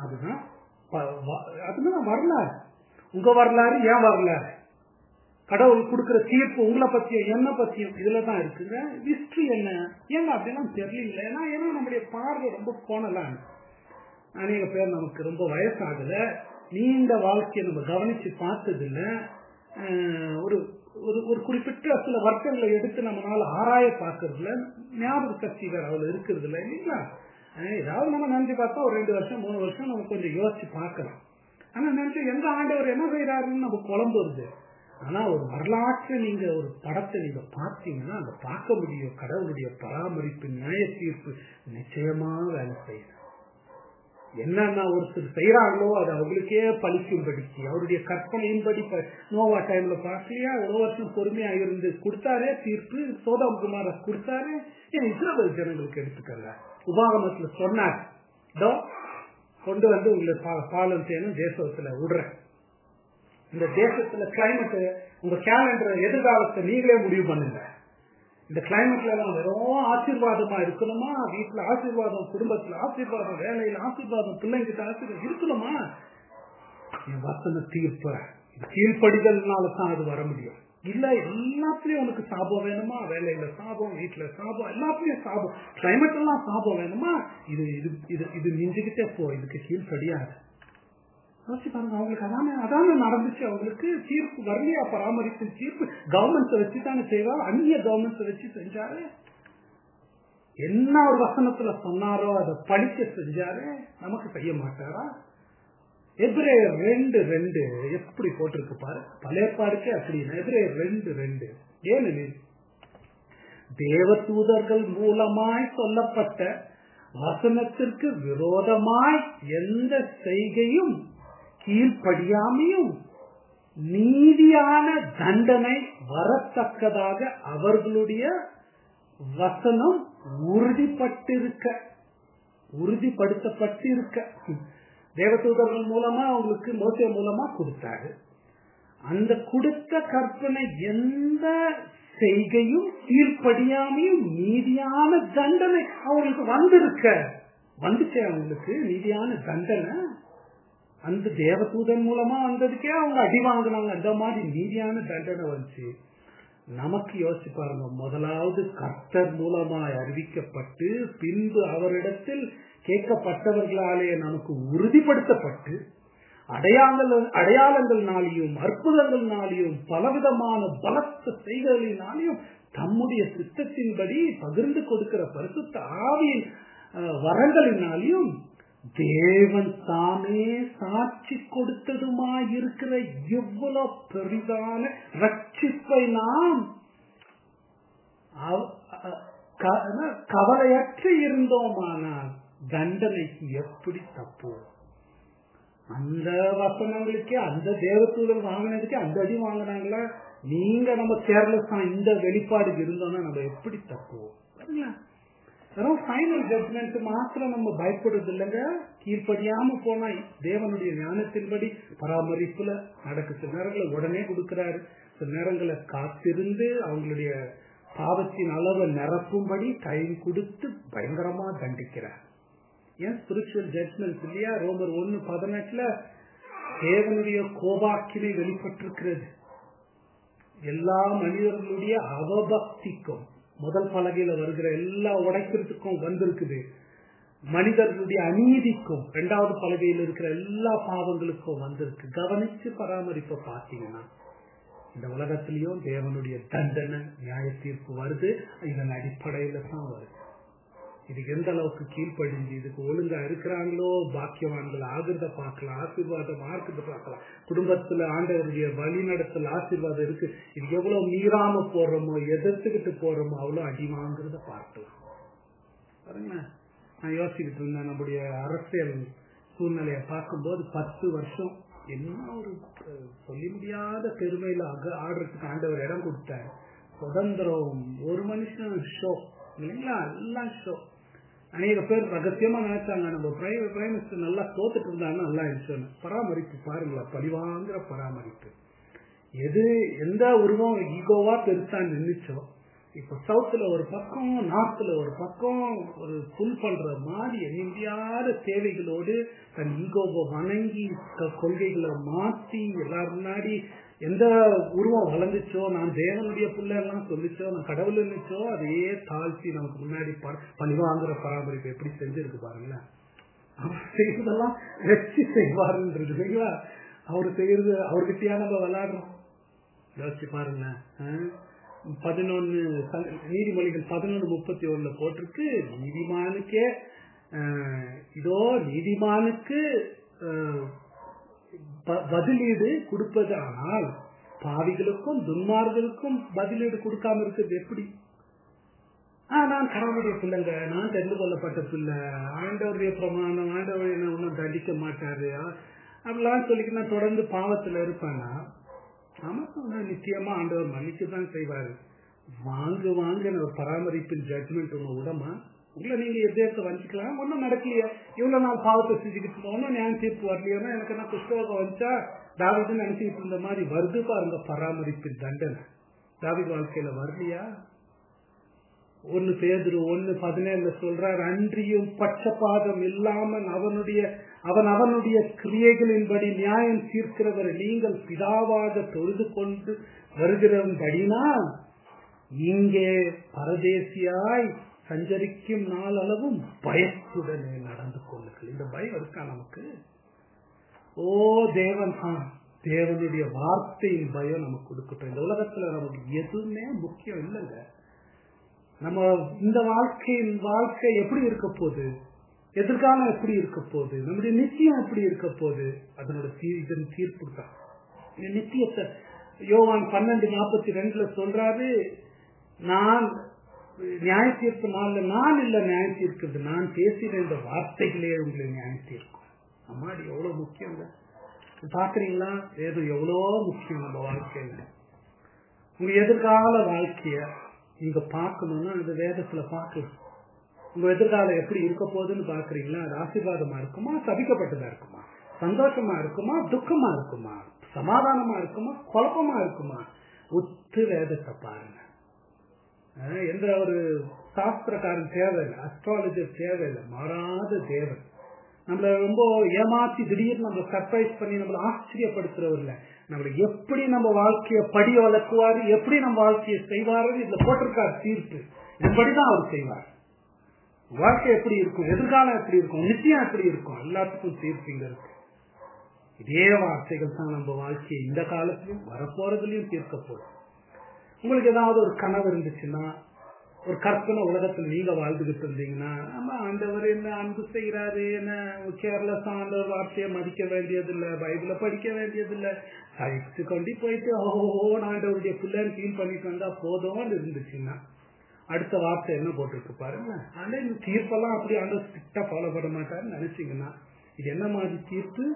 அதுதான் வரலாறு. உங்க வரலாறு ஏன் வரலாறு, கடவுள் கொடுக்கிற தீர்ப்பு உங்களை பத்தியும் என்ன பத்தியும் இதுலதான் இருக்குங்க. ஹிஸ்டரி என்ன ஏங்க அப்படிலாம் தெரியல. ஏன்னா நம்முடைய பார்வை ரொம்ப போனலாம். அநேக பேர் நமக்கு ரொம்ப வயசாகல, நீண்ட வாழ்க்கையை நம்ம கவனிச்சு பார்த்தது இல்ல. ஒரு ஒரு குறிப்பிட்ட சில வருஷங்களை எடுத்து நம்மளால ஆராய பார்க்கறதுல ஞாபக சக்தி வேற அவ்வளவு இருக்கிறது இல்லை இல்லைங்களா? ஏதாவது நம்ம நினைச்சு பார்த்தா ஒரு 2 வருஷம் 3 வருஷம் நம்ம கொஞ்சம் யோசிச்சு பார்க்கலாம். ஆனா நினைச்சு எந்த ஆண்டவர் என்ன செய்யறாருன்னு நம்ம குழம்பு வருது. ஆனா ஒரு வரலாற்று நீங்க ஒரு படத்தை நீங்க பார்த்தீங்கன்னா அந்த பார்க்க முடியும் கடவுளுடைய பராமரிப்பு நியாய தீர்ப்பு நிச்சயமா வேலை செய்யுது. என்னன்னா ஒருத்தர் செய்யறாங்களோ அது அவங்களுக்கே பலிக்கும்படிக்கு அவருடைய கற்பனையின்படி நோவா டைம்ல பார்க்கலையா, ஒரு வருஷம் பொறுமையா இருந்து கொடுத்தாரே தீர்ப்பு. சோதோம் குமார கொடுத்தாரு, ஏன் இஸ்ரவேல் ஜனங்களுக்கு எடுத்துக்கல? உபாகமத்துல சொன்னார், இதோ கொண்டு வந்து உங்களை பாலம் செய்யணும், தேசத்துல விடுறேன். இந்த தேசத்துல கிளைமேட் உங்க கேலண்டர் எதிர்காலத்தை நீங்களே முடிவு பண்ணுங்க. இந்த கிளைமேட்ல எல்லாம் வெறும் ஆசீர்வாதமா இருக்கணுமா? வீட்டுல ஆசீர்வாதம், குடும்பத்துல ஆசீர்வாதம், வேலையில ஆசீர்வாதம், பிள்ளைங்கிட்ட ஆசீர்வாதம் இருக்கணுமா? என் வசன தீர்ப்ப கீழ்ப்படிதல்னாலதான் அது வர முடியும். இல்ல எல்லாத்துலயும் உனக்கு சாபம் வேணுமா? வேலையில சாபம், வீட்டுல சாபம், எல்லாத்துலயும் சாபம், கிளைமேட் எல்லாம் சாபம் வேணுமா? இது இது இது இது மிஞ்சுக்கிட்டே போ, இதுக்கு கீழ்ப்படியாது. பாருங்க, அவங்களுக்கு அதான நடந்துச்சு. அவங்களுக்கு தீர்ப்பு வரலையா? பராமரிப்பு தீர்ப்பு கவர்மெண்ட்ஸை வச்சுதானே செய்வார், அந்நிய கவர்மெண்ட்ஸை வச்சு செஞ்சாரு. என்ன ஒரு வசனத்துல சொன்னாரோ அதை படிக்க செஞ்சாரு, நமக்கு செய்ய மாட்டாரா? எபிரேயர் 2:2 எப்படி போட்டிருக்கு பாரு, பழைய பாருக்கே அப்படின்னு. எபிரேயர் 2:2 ஏனெனில் தேவதூதர்கள் மூலமாய் சொல்லப்பட்ட வசனத்திற்கு விரோதமாய் எந்த செய்கையும் கீழ்ப்படியாமையும் நீதியான தண்டனை வரத்தக்கதாக அவர்களுடைய வசனம் உறுதிப்படுத்தப்பட்டிருக்க தேவதூதர்கள் மூலமா அவங்களுக்கு மோசே மூலமா கொடுத்தாரு. அந்த கொடுத்த கற்பனை எந்த செய்கையும் கீழ்ப்படியாமையும் நீதியான தண்டனை அவங்களுக்கு வந்துச்சு. அவங்களுக்கு நீதியான தண்டனை அந்த தேவதூதன் மூலமா வந்ததுக்கே அவங்க அடி வாங்கினாங்க. அந்த மாதிரி நீதியான தண்டனை வந்துச்சு. நமக்கு யோசிச்சு பாருங்க, முதலாவது கர்த்தர் மூலமாய் அறிவிக்கப்பட்டு பின்பு அவரிடத்தில் கேட்கப்பட்டவர்களாலே நமக்கு உறுதிப்படுத்தப்பட்டு அடையாளங்கள்னாலையும் அற்புதங்கள்னாலையும் பலவிதமான பலத்த செய்களினாலையும் தம்முடைய சித்தத்தின்படி பகிர்ந்து கொடுக்கிற பரிசுத்த ஆவியின் வரங்களினாலையும் தேவன் தானே சாட்சி கொடுத்ததுமாயிருக்கிற எவ்வளவு பெரிதான ரட்சிப்பை நாம் கவலையற்று இருந்தோமானால் தண்டனைக்கு எப்படி தப்புவோம்? அந்த வசனங்களுக்கே அந்த தேவதூதர் வாங்கினதுக்கே அந்த அடி வாங்கினாங்களா? நீங்க நம்ம கேர்லெஸ் இந்த வெளிப்பாடுக்கு இருந்தோம்னா நம்ம எப்படி தப்புவோம்? வெறும் ஃபைனல் ஜட்மெண்ட் மாத்திரம் நம்ம பயப்படுறது இல்லைங்க. கீழ்படியாம போனா தேவனுடைய ஞானத்தின்படி பராமரிப்புல நடக்கு. சில நேரங்களை உடனே கொடுக்கிறாரு, சில நேரங்களை காத்திருந்து அவங்களுடைய பாவத்தின் அளவை நிரப்பும்படி டைம் கொடுத்து பயங்கரமா தண்டிக்கிறார். ஏன் ஸ்பிரிச்சுவல் ஜட்மெண்ட் இல்லையா? ரோமர் 1:18 தேவனுடைய கோபாக்கினை வெளிப்பட்டிருக்கிறது. எல்லா மனிதர்களுடைய அவபக்திக்கும் முதல் பலகையில வருகிற எல்லா உடைக்கிறதுக்கும் வந்திருக்குது. மனிதர்களுடைய அநீதிக்கும் இரண்டாவது பலகையில் இருக்கிற எல்லா பாவங்களுக்கும் வந்திருக்கு. கவனிச்சு பராமரிப்ப பார்த்தீங்கன்னா இந்த உலகத்திலயும் தேவனுடைய தண்டனை நியாய தீர்ப்பு வருது. இதன் அடிப்படையில தான் வருது. இதுக்கு எந்த அளவுக்கு கீழ்ப்படிஞ்சு இதுக்கு ஒழுங்கா இருக்கிறாங்களோ பாக்கியவான்கள் ஆகிறத பார்க்கலாம், ஆசீர்வாதம் ஆக்குறத பார்க்கலாம். குடும்பத்துல ஆண்டவருடைய வழி நடத்தல் ஆசீர்வாதம் இருக்கு. இதுக்கு எவ்வளவு மீறாம போடுறோமோ எதிர்த்துக்கிட்டு போறோமோ அவ்வளவு அடி வாங்குறத பார்க்கலாம். பாருங்க, நான் யோசிக்கிட்டு இருந்தேன் நம்முடைய அரசியல் சூழ்நிலையை பார்க்கும்போது 10 வருஷம் என்ன ஒரு சொல்லி முடியாத பெருமையில ஆடுறதுக்கு ஆண்டவர் இடம் கொடுத்தாரு. சுதந்திரம், ஒரு மனுஷன் ஷோ இல்லைங்களா, எல்லாம் ஷோ. அநேக பேர் ரகசியமா நினைச்சாங்க நம்ம பிரைம் மினிஸ்டர் நல்லா தோத்துட்டு இருந்தாங்கன்னா நல்லா இருந்துச்சு. பராமரிப்பு பாருங்களா, பழிவாங்கிற பராமரிப்பு. எந்த உருவம் ஈகோவா பெருசான்னு நின்றுச்சோ இப்ப சவுத்துல ஒரு பக்கம் நார்த்ல ஒரு பக்கம் ஒரு புல் பண்ற மாதிரி எண்ணியாத தேவைகளோடு தன் ஈகோவை வணங்கி கொள்கைகளை மாற்றி எல்லாரும் முன்னாடி எந்த உருவம் வளர்ந்துச்சோ, நான் தேவனுடைய பிள்ளை எல்லாம் சொல்லிச்சோ, நான் கடவுள் இருந்துச்சோ, அதையே தாழ்த்தி நமக்கு முன்னாடி பழிவாங்குற பராமரிப்பு எப்படி செஞ்சிருக்கு பாருங்களேன். அவர் செய்யறதெல்லாம் வெற்றி செய்வாருன்றது இல்லைங்களா? அவரு செய்யறது அவர்கிட்டயா நம்ம விளையாடுறோம்? யோசிச்சு பாருங்க. 11 நீதிமொழிகள் 11:31 போட்டிருக்கு, நீதிமானுக்கே இதோ நீதிமானுக்கு பதிலீடு கொடுப்பது. ஆனால் பாவிகளுக்கும் துன்மார்களுக்கும் பதிலீடு கொடுக்காம இருக்கிறது எப்படி? நான் கடவுளுடைய பிள்ளைங்க, நான் தெரிந்து கொள்ளப்பட்ட பிள்ளை, ஆண்டவருடைய பிரமாணம், ஆண்டவர் என்ன ஒன்றும் தண்டிக்க மாட்டாரு அப்படிலாம் சொல்லிட்டு நான் தொடர்ந்து பாவத்துல இருப்பேன்னா, ஆமா நிச்சயமா ஆண்டவர் மன்னிச்சுதான் செய்வாரு. வாங்க பராமரிப்பின் ஜட்மெண்ட் உங்க உடமா உங்களை நீங்க எதிர்த்து வஞ்சிக்கலாம். ஒன்னும் நடக்கலையே, இவ்வளவு நாள் பாவத்தை செஞ்சுக்கிட்டு ஒன்னும் நியாயம் தீர்ப்பு வரலையோன்னா எனக்கு என்ன குஷ்டரோகம் வந்துச்சா தாவீதுன்னு நினைச்சுக்கிட்டு இருந்த மாதிரி வருது பாருங்க பராமரிப்பின் தண்டனை. தாவீது வாழ்க்கையில வரலையா? 1 பேதுரு 1:17 சொல்றார், அன்றியும் பட்சபாதம் இல்லாமல் அவனுடைய கிரியைகளின்படி நியாயம் தீர்க்கிறவர் நீங்கள் பிதாவாக தொழுது கொண்டு வருகிறபடினால் இங்கே பரதேசியாய் சஞ்சரிக்கும் நாள் அளவும் பயத்துடனே நடந்து கொள்ளுங்கள். இந்த பயம் இருக்கா நமக்கு? ஓ தேவன் தேவனுடைய வார்த்தையின் பயம் நமக்கு கொடுக்கட்டும். இந்த உலகத்துல நமக்கு எதுவுமே முக்கியம் இல்லைங்க. நம்ம இந்த வாழ்க்கை எப்படி இருக்க போகுது, எதிர்காலம் எப்படி இருக்க போகுது, நம்முடைய நிச்சயம் எப்படி இருக்க போகுது, அதனோட தீர்ப்பு தான் நிச்சயத்தை. யோவான் 12:42 சொல்றாரு, நான் நியாய தீர்ப்பு நாள்ல நான் இல்ல நியாயம் தீர்க்கிறது, நான் பேசின இந்த வார்த்தைகளே உங்களை நியாயம் தீர்க்கும். அம்மாடி எவ்வளவு முக்கியம் பாக்குறீங்களா? எவ்வளோ முக்கியம் நம்ம வாழ்க்கையில. உங்க எதிர்கால வாழ்க்கைய நீங்க பார்க்கணும்னா அந்த வேதத்துல பார்க்கலாம். உங்க எதிர்காலம் எப்படி இருக்க போகுதுன்னு பாக்குறீங்களா? அது ஆசீர்வாதமா இருக்குமா, சபிக்கப்பட்டதா இருக்குமா, சந்தோஷமா இருக்குமா, துக்கமா இருக்குமா, சமாதானமா இருக்குமா, குழப்பமா இருக்குமா? ஒத்து வேதத்தை பாருங்க. எந்த ஒரு சாஸ்திரக்காரன் தேவையில்லை, அஸ்ட்ராலஜர் தேவையில்லை, மாறாத தேவன் நம்மள ரொம்ப ஏமாத்தி திடீர்னு நம்ம சர்ப்ரைஸ் பண்ணி நம்மள ஆச்சரியப்படுத்துறவர் இல்ல. நம்மள எப்படி நம்ம வாழ்க்கைய படிய வளர்க்குவாரு, எப்படி நம்ம வாழ்க்கையை செய்வாரு இதுல போட்டிருக்காரு தீர்ப்பு. இப்படிதான் அவர் செய்வார். வாழ்க்கை எப்படி இருக்கும், எதிர்காலம் எப்படி இருக்கும், நிச்சயம் எப்படி இருக்கும், எல்லாத்துக்கும் தீர்ப்புங்க இருக்கு. இதே வார்த்தைகள் தான் நம்ம வாழ்க்கையை இந்த காலத்திலும் வரப்போறதுலயும் தீர்க்க போறோம். உங்களுக்கு ஏதாவது ஒரு கனவு இருந்துச்சுன்னா, ஒரு கற்பனை உலகத்துல நீங்க வாழ்ந்துகிட்டு இருந்தீங்கன்னா, ஆமா ஆண்டவர் என்ன அன்பு செய்யறாரு, என்ன கேர்லெஸ் ஆண்டவர் வார்த்தையை மதிக்க வேண்டியதில்லை, பைபிளை படிக்க வேண்டியதில்லை, சைட்டு கொண்டு போயிட்டு ஆண்டவருடைய பிள்ளைன்னு ஃபீல் பண்ணிட்டு வந்தா போதும்னு இருந்துச்சுன்னா, அடுத்த வார்த்தை என்ன போட்டிருக்கு பாருங்க. ஆனா இந்த தீர்ப்பெல்லாம் அப்படி ஆண்டவர் ஸ்ட்ரிக்டா ஃபாலோ பண்ண மாட்டாருன்னு நினைச்சீங்கன்னா, இது என்ன மாதிரி தீர்ப்பு?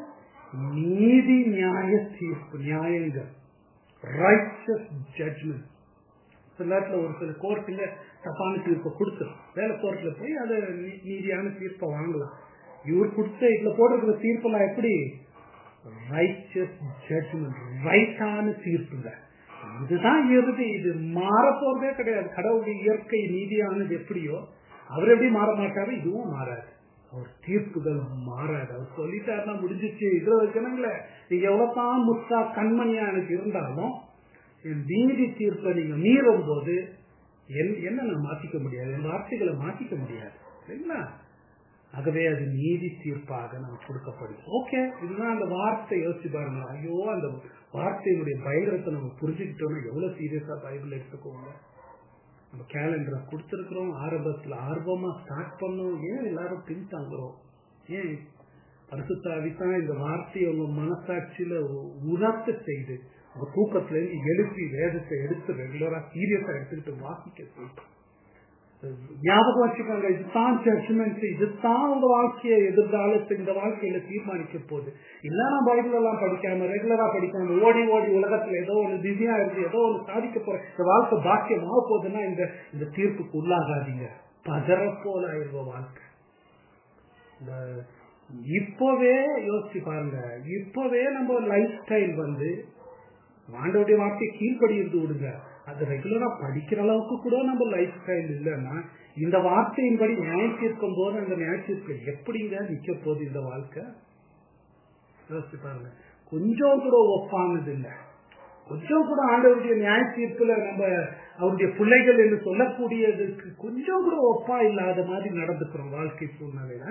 நீதி நியாய தீர்ப்பு, நியாயங்கள், ரைச்சஸ் ஜட்ஜ்மெண்ட். சில நேரத்தில் ஒரு சில கோர்ட்டுல தப்பான தீர்ப்பை கொடுத்துரும், வேலை கோர்ட்ல போய் அதை நீதியான தீர்ப்பை வாங்கலாம். இவர் கொடுத்த இதுல போட்டிருக்கிற தீர்ப்பெல்லாம் எப்படி? ரைச்சஸ் ஜட்ஜ்மெண்ட், ரைட்டான தீர்ப்புங்க. இதுதான் இறுதி, இது மாற போறதே கிடையாது. கடவுளுடைய இயற்கை நீதியானது எப்படியோ அவர் எப்படி மாற மாட்டாரு, இதுவும் மாறாது. அவர் தீர்ப்புகள் மாறாது. அவர் சொல்லிட்டாருன்னா முடிஞ்சிச்சு. இதுல வைக்கணுங்களே, நீங்க எவ்வளவுதான் முத்தா கண்மணியா எனக்கு இருந்தாலும் என் நீதி தீர்ப்பை நீங்க மீறும் போது என்ன நான் மாத்திக்க முடியாது, என் வார்த்தைகளை மாத்திக்க முடியாது இல்லைங்களா? ஆகவே அது நீதி தீர்ப்பாக நமக்கு கொடுக்கப்படும். ஓகே, இதுதான் அந்த வார்த்தை. யோசிச்சு பாருங்க. ஐயோ, அந்த வார்த்தையினுடைய பயங்கரத்தை நம்ம புரிஞ்சுக்கிட்டோம்னா எவ்வளவு சீரியஸா பைபிள் எடுத்துக்கோங்க. நம்ம கேலண்டரை கொடுத்துருக்கிறோம், ஆரம்பத்துல ஆர்வமா ஸ்டார்ட் பண்ணோம். ஏன் எல்லாரும் பின்தாங்குறோம்? ஏன்? பரிசுத்த ஆவிதான் இந்த வார்த்தையை உங்க மனசாட்சியில உணர்த்த செய்து உங்க தூக்கத்துல இருந்து எழுப்பி வேதத்தை எடுத்து ரெகுலரா சீரியஸா எடுத்துக்கிட்டு வாசிக்க செய்யும். ஞாபகம் வச்சுக்கோங்க, இதுதான் ஜட்ஜ்மெண்ட், இதுதான் உங்க வாழ்க்கையை எதிர்காலத்தை இந்த வாழ்க்கையில தீர்மானிக்க போகுது. இல்லைன்னா பைபிள் எல்லாம் படிக்காம ரெகுலரா படிக்காம ஓடி ஓடி உலகத்துல ஏதோ ஒண்ணு திவ்யா இருக்கு, ஏதோ ஒண்ணு சாதிக்க போற இந்த வாழ்க்கை பாக்கியம் ஆக போகுதுன்னா இந்த தீர்ப்புக்கு உள்ளாகாதீங்க. பதற போல ஆயிருவ வாழ்க்கை. இந்த இப்பவே யோசிச்சு பாருங்க, இப்பவே நம்ம லைஃப் ஸ்டைல் ஆண்டவருடைய வார்த்தையை கீழ்படியிருந்து விடுங்க. அது ரெகுலரா படிக்கிற அளவுக்கு கூட நம்ம லைஃப் ஸ்டைல் இல்லைன்னா இந்த வார்த்தையின்படி நியாயம் தீர்க்கும் போது அந்த நியாய தீர்ப்பு எப்படிங்க நிக்க போகுது இந்த வாழ்க்கை? யோசிச்சு பாருங்க. கொஞ்சம் கூட ஒப்பானது இல்லை, கொஞ்சம் கூட ஆண்டவருடைய நியாய தீர்ப்புல நம்ம அவருடைய பிள்ளைகள் என்று சொல்லக்கூடியதுக்கு கொஞ்சம் கூட ஒப்பா இல்லாத மாதிரி நடந்துக்கிறோம் வாழ்க்கை சூழ்நிலையில.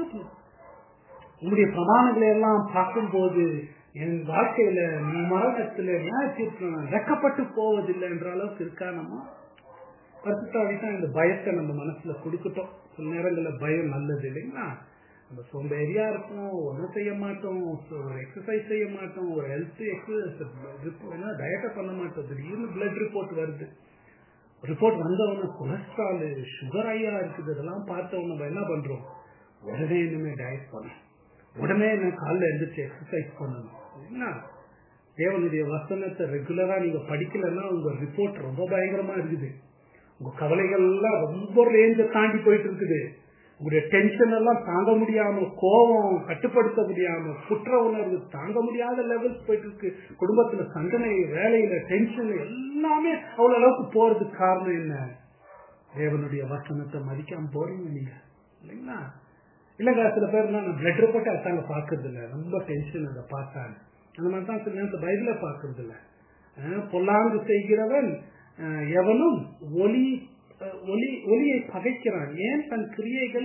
உங்களுடைய பிரமாணங்களை எல்லாம் பார்க்கும் போது என் வாழ்க்கையில மரணத்துல நியாய தீர்ப்பு வெக்கப்பட்டு போவதில்லை என்ற அளவுக்கு இருக்கா? நம்ம பரிசுத்தாவிதான் இந்த பயத்தை நம்ம மனசுல கொடுக்கட்டும். சில நேரங்கள்ல பயம் நல்லது இல்லைங்களா? நம்ம சோம்பேறியா இருப்போம், ஒன்றும் செய்ய மாட்டோம், ஒரு எக்ஸசைஸ் செய்ய மாட்டோம், ஒரு ஹெல்த் எக்ஸசைஸ் டயட்டை பண்ண மாட்டோம். திடீர்னு பிளட் ரிப்போர்ட் வருது. ரிப்போர்ட் வந்தவன கொலஸ்ட்ரால், சுகர் ஐயா இருக்குது. இதெல்லாம் பார்த்தவங்க நம்ம என்ன பண்றோம்? உடனே இனிமே டயட் பண்ணணும், உடனே என்ன காலைல எழுந்திரிச்சு எக்ஸசைஸ் பண்ணணும். தேவனுடைய வசனத்தை ரெகுலரா நீங்க படிக்கலன்னா உங்க ரிப்போர்ட் ரொம்ப பயங்கரமா இருக்குது. உங்க கவலைகள் எல்லாம் ரொம்ப ரேஞ்ச தாண்டி போயிட்டு இருக்குது. உங்களுடைய டென்ஷன் எல்லாம் தாங்க முடியாம, கோபம் கட்டுப்படுத்த முடியாம, குற்ற உணர்வு தாங்க முடியாத லெவல்ஸ் போயிட்டு இருக்கு. குடும்பத்துல சண்டனை, வேலையில டென்ஷன் எல்லாமே அவ்வளவு அளவுக்கு போறதுக்கு காரணம் என்ன? தேவனுடைய வசனத்தை மதிக்காம போறீங்க நீங்க இல்லைங்களா? இல்லங்க, சில பேர் நான் பிளட் ரிப்போர்ட் அதாங்க பாக்குறது இல்லை, ரொம்ப டென்ஷன் அதை பார்த்தாங்க. அந்த மாதிரிதான் சில நேரத்தை பைபிள பாக்குறது இல்லை. பொல்லாங்கு செய்கிறவன் எவனும் ஒளியை பகைக்கிறான், ஏன் தன் கிரியைகள்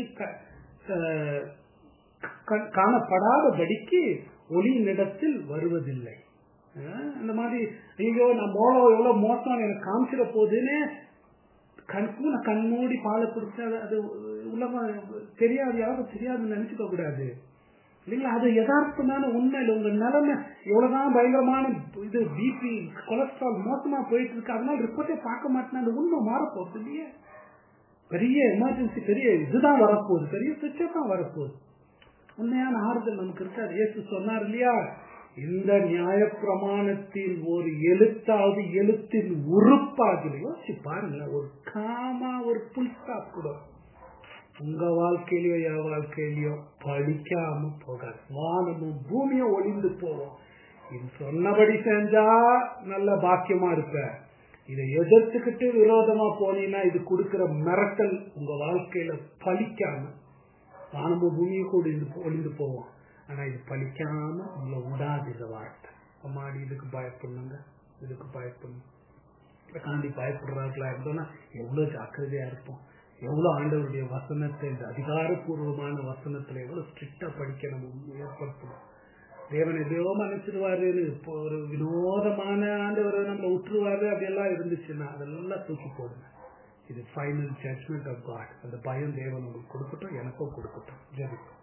காணப்படாதபடிக்கு ஒளியினிடத்தில் வருவதில்லை. அந்த மாதிரி ஐயோ நான் எவ்வளவு மோசம் எனக்கு காமிச்சிட போகுதுன்னு கண்மூடி பாலை குடிச்சு அது உலகம் தெரியாது, யாரும் தெரியாதுன்னு நினைச்சுக்க கூடாது இல்லைங்களா? அது யதார்த்தமான உண்மை. உங்க நிலைமை எவ்வளவுதான் பயங்கரமான இது பிபி கொலஸ்ட்ரால் மோசமா போயிட்டு இருக்கு, அதனால ரிப்போர்ட்டே பார்க்க மாட்டேன், அந்த உண்மை மாறப்போகுது இல்லையே. பெரிய எமர்ஜென்சி, பெரிய இதுதான் வரப்போகுது, பெரிய பிரச்சனை தான் வரப்போகுது. உண்மையான ஆறுதல் நமக்கு இருக்காது. இயேசு சொன்னார் இல்லையா, இந்த நியாய பிரமாணத்தில் ஒரு எழுத்தாவது எழுத்தின் உறுப்பாகல. யோசிச்சு பாருங்க, ஒரு காமா ஒரு புல்ஸ்டா கூட உங்க வாழ்க்கையிலயோ என் வாழ்க்கையிலயோ படிக்காம போகாது. வானமும் பூமியும் ஒளிந்து போவோம். இது சொன்னபடி செஞ்சா நல்ல பாக்கியமா இருப்ப. இதை எதிர்த்துக்கிட்டு விரோதமா போனீங்கன்னா இது கொடுக்கிற மிரட்டல் உங்க வாழ்க்கையில பலிக்காம வானமும் பூமியும் கூட ஒளிந்து போவோம். ஆனா இது பலிக்காம உங்களை விடாது இந்த வார்த்தை. அம்மாடி இதுக்கு பயப்படணுங்க, இதுக்கு பயப்படணும். காண்டி பயப்படுறாங்களா இருந்தோம்னா எவ்வளவு ஜாக்கிரதையா இருப்போம். எவ்வளவு ஆண்டவருடைய வசனத்தை, இந்த அதிகாரப்பூர்வமான வசனத்துல எவ்வளவு ஸ்ட்ரிக்டா படிக்க நம்ம ஏற்படுத்தணும். தேவன் எதையோ மன்னிச்சிருவாரு, இப்போ ஒரு வினோதமான ஆண்டவரை நம்ம விட்டுருவாரு அப்படியெல்லாம் இருந்துச்சுன்னா அதெல்லாம் தூக்கி போடுங்க. இது ஃபைனல் ஜட்ஜ்மெண்ட் ஆஃப் காட். அந்த பயம் தேவன் உங்களுக்கு கொடுக்கட்டும், எனக்கும் கொடுக்கட்டும். ஜெபிப்போம்.